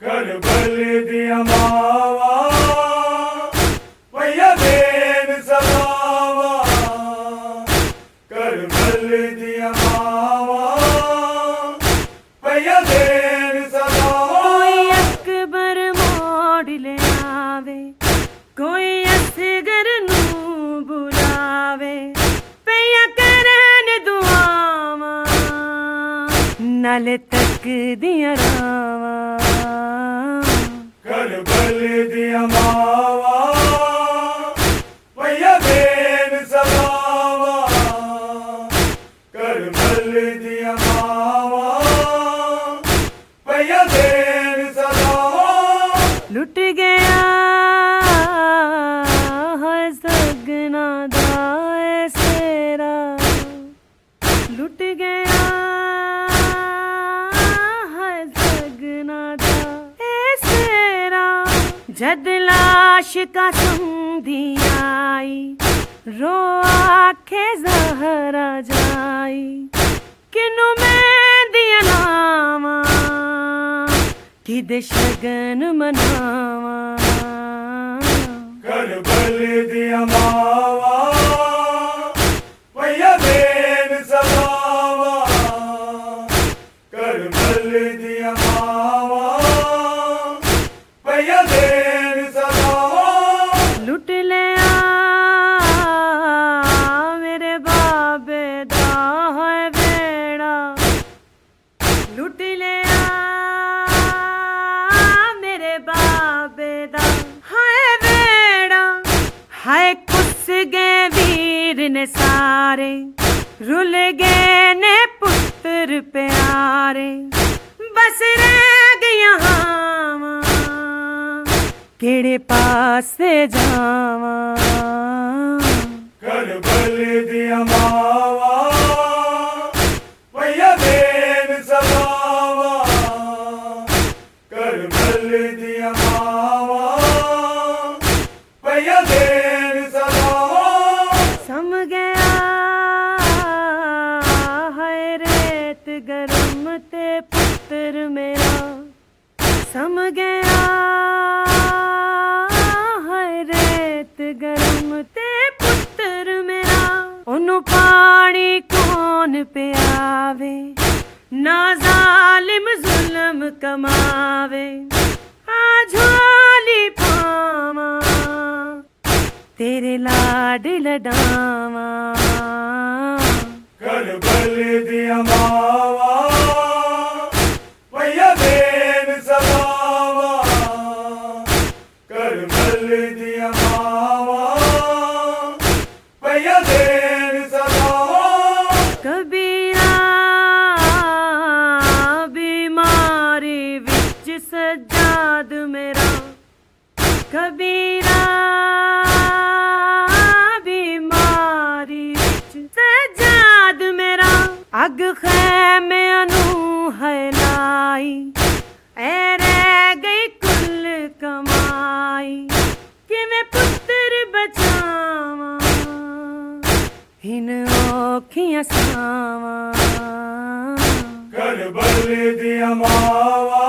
करबल दिया मावा भैया देन सदावा, करबल दिया मावा भैया देन सदावा। कोई अकबर मोड़ ले आवे, कोई असगर नू बुलावे, भैया करन दुआवा नाले तक दिया रावा। करबल दिया मावा भैया देन सदावा, करबल दिया मावा भैया देन सदावा। लुट गया है सगना दा ऐ सेरा, लुट गया है सगना दा ऐ सेरा। जद लाश का संधी आई, रो आखे ज़हरा जाई, किनू मैं दिया नावा किदे शगन मनावा। करबल दिया मावा भैया देन सदावा, करबल दिया मावा भैया देन सदावा। लुट लिया मेरे बाबे दा है बेड़ा, लुट लिया मेरे बाबे दा है बेड़ा। हाय कुस गए वीर ने सारे, रुल गए ने पुत्र प्यारे, बस रह गया हावा केड़े पासे जावा। करबल दिया मावा भैया देन सदावा, करबल दिया मावा भैया देन सदावा। सम गया है रेत गरम ते पुत्र मेरा, सम गया है रेत गरम ते पुत्र मेरा। ओनू पानी कौन पियावे, ना जालिम जुल्म कमावे, आ झोली पावा तेरे लाड लडावा। करबल दिया मावा भैया देन सदावा, करबल दिया मावा भैया देन सदावा। कबीरा बीमारी विच सज्जाद मेरा, कबीरा बीमारी विच सज्जाद मेरा। अग खैमे अनू है लाई, ऐ रह गई कुल कमाई, किवें पुत्र बचावा हिन औखियां सावा। करबल दिया मावा